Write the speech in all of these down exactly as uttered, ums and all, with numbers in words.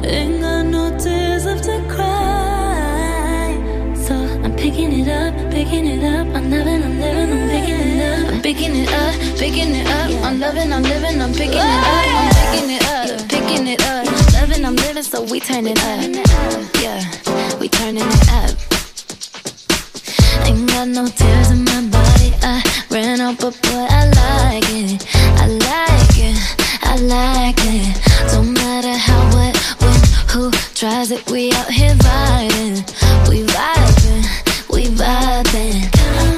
Ain't got no tears left to cry. So I'm picking it up, picking it up. I'm loving, I'm living, I'm picking it up. I'm picking it up, picking it up. I'm loving, I'm living, I'm picking it up. I'm picking it up, picking it up. Loving, I'm living, so we turn it up. Yeah, we turning it up. Ain't got no tears in my body. I ran out, but boy, I like it. I like it, I like it. Don't matter how, what, when, who tries it. We out here vibing, we vibing, we vibing.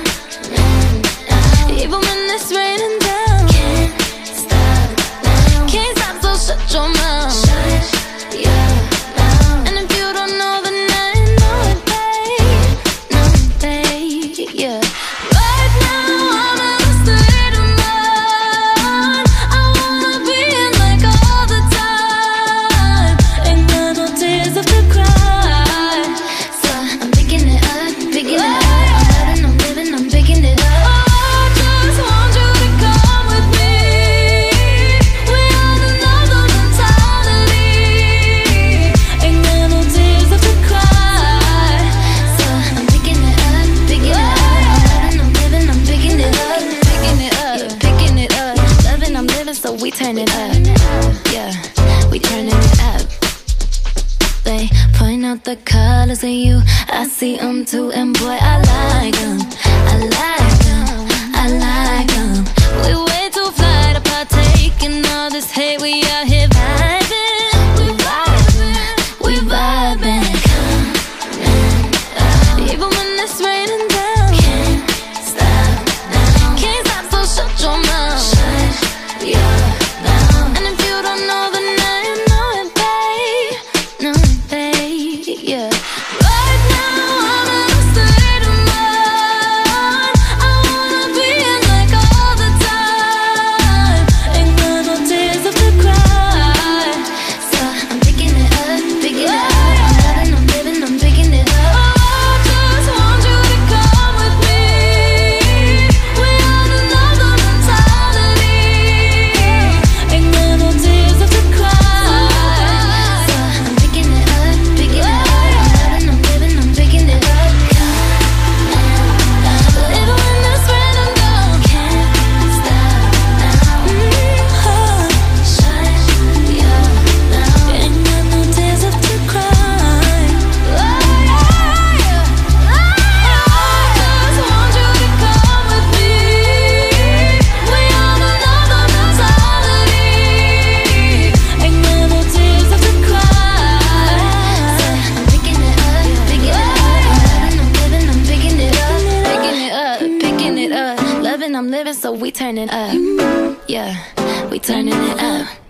Even when it's raining down, can't stop now. Can't stop, so shut your mouth. Shut your mouth. And if you don't know, then I know it, babe. No, babe, yeah. Right now I'm in a state of mind. I wanna be in like all the time. Ain't got no tears left to cry. So I'm picking it up, picking it up. I'm loving, I'm living, I'm picking it up. So we turn it up, yeah, we turning it up. They point out the colors in you, I see them too, and boy, I like them, I like them, I like them. We way too fly to partake in all this hate, we out here vibing, we vibing, we vibing. Even when it's raining down, can't stop now. Can't stop, so shut your mouth. Yeah. And if you don't know, then I know it, babe. No, babe, yeah. Right now I'm in a state of mind. I wanna be in like all the time. Ain't got no tears left to cry. So I'm picking it up, picking it up. I'm loving, I'm living, I'm picking it up. Oh, I just want you to come with me. We are another mentality. Ain't got no tears left to cry. So I'm picking it up, picking it up. I'm loving, I'm living, I'm picking it up. Even when it's raining down, can't stop now. Mm-hmm. Shut your mouth. Ain't got no tears left to cry. Oh, yeah. I just want you to come with me. We on another mentality. Ain't got no tears left to cry. So I'm picking it up, picking it up. I'm loving, I'm living, I'm picking it up, picking it up, picking it up. Loving, I'm living, so we turn it up. Yeah, we turning it up.